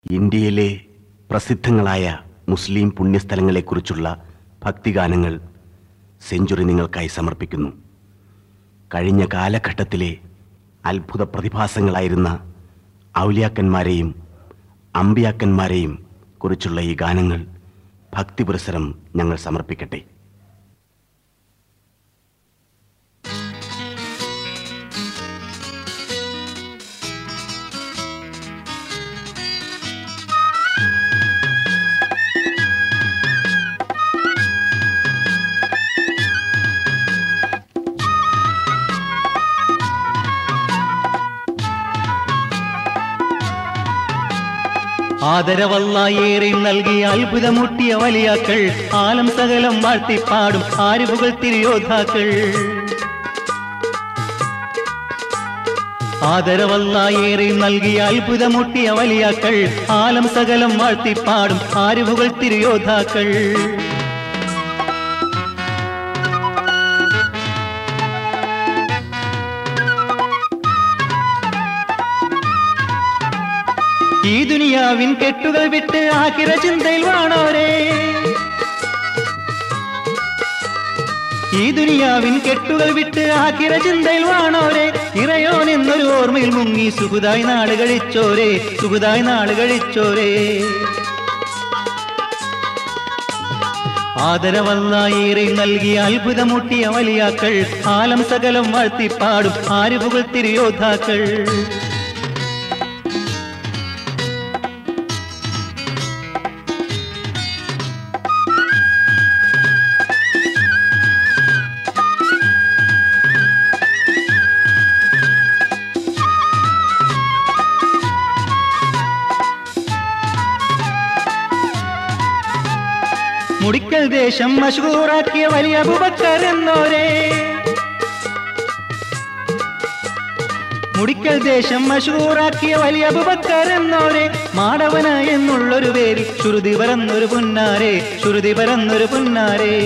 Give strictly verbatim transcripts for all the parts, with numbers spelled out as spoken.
ഇന്ത്യയിലെ പ്രസിദ്ധങ്ങളായ മുസ്ലിം പുണ്യസ്ഥലങ്ങളെക്കുറിച്ചുള്ള ഭക്തിഗാനങ്ങൾ സെഞ്ചുറി നിങ്ങൾക്കായി സമർപ്പിക്കുന്നു. കഴിഞ്ഞ കാലഘട്ടത്തിലെ അത്ഭുത പ്രതിഭാസങ്ങളായിരുന്ന ഔലിയാക്കന്മാരെയും അമ്പിയാക്കന്മാരെയും കുറിച്ചുള്ള ഈ ഗാനങ്ങൾ ഭക്തിപുരസരം ഞങ്ങൾ സമർപ്പിക്കട്ടെ. ആദരവല്ലായേറെ നൽകി അത്ഭുതമുട്ടിയ വലിയാക്കൾ, ആലം സകലം വാഴ്ത്തിപ്പാടും ആരിവുകൾ തിരിയോദ്ധാക്കൾ. ആദരവല്ലായേറെ നൽകി അത്ഭുതമുട്ടിയ വലിയാക്കൾ, ആലം സകലം വാഴ്ത്തിപ്പാടും ആരിവുകൾ തിരിയോദ്ധാക്കൾ. ഈ ദുനിയാവിൻ കെട്ടുകൾ വിട്ട് ആഖിറ ചിന്തയിൽ വാണോരേ, ഈ ദുനിയാവിൻ കെട്ടുകൾ വിട്ട് ആഖിറ ചിന്തയിൽ വാണോരേ, ഇറയോൻ എന്നൊരു ഓർമ്മയിൽ മുങ്ങി സുഖുതായി നാട് കഴിച്ചോരേ, സുഖുതായി നാട് കഴിച്ചോരേ. ആദരവല്ലായേറെ നൽകിയ അത്ഭുതമുട്ടിയ വലിയാക്കൾ, ആലം സകലം വാഴ്ത്തിപ്പാടും ആരിവുകൾ തിരിയോദ്ധാക്കൾ. മുടിക്കൽ ദേശം മശൂറാക്കിയ വലിയ അബൂബക്കർ എന്നോരേ, മുടിക്കൽ ദേശം മശൂറാക്കിയ വലിയ അബൂബക്കർ എന്നോരേ, മാടവന എന്നുള്ളൊരു പേരിൽ ശ്രുതി പരന്നൊരു പുന്നാരേ, ശ്രുതി പരന്നൊരു പുന്നാരേ.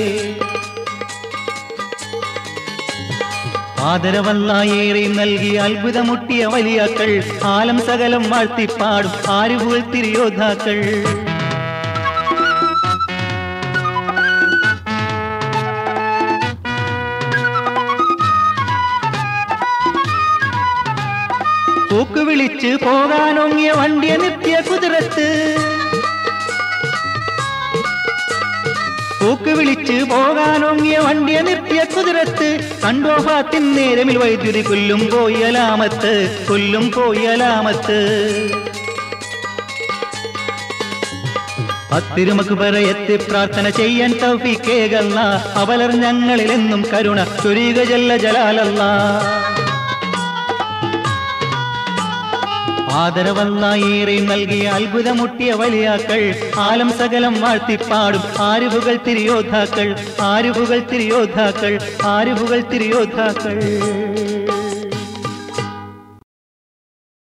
ആദരവല്ലായേറെ നൽകി അത്ഭുതമുട്ടിയ വലിയാക്കൾ, ആലം സകലം വാഴ്ത്തിപ്പാടും ആരിവുകൾ തിരിയോദ്ധാക്കൾ. പൂക്ക് വിളിച്ച് പോകാനൊങ്ങിയ വണ്ടിയ നിത്യ കുതിരത്ത്, പൂക്ക് വിളിച്ച് പോകാനൊങ്ങിയ വണ്ടിയ നിത്യ കുതിരത്ത്, കണ്ടോഫാത്തിൻ നേരമിൽ വൈദ്യുതി കൊല്ലും പോയി അലാമത്ത്, കൊല്ലും പോയി അലാമത്ത്. അത്തിരുമക്ബറയെത്തി പ്രാർത്ഥന ചെയ്യാൻ തൗഫീഖേകല്ല, അവലർ ഞങ്ങളിലെന്നും കരുണ ചൊരിയുക ജല്ല ജലാലല്ലാഹ്. ആദരവല്ലായേറെ നൽകിയ അത്ഭുതമുട്ടിയ വലിയാക്കൾ, ആലം സകലം വാഴ്ത്തിപ്പാടും ആരിവുകൾ തിരിയോദ്ധാക്കൾ, ആരിവുകൾ തിരിയോദ്ധാക്കൾ, ആരിവുകൾ തിരിയോദ്ധാക്കൾ.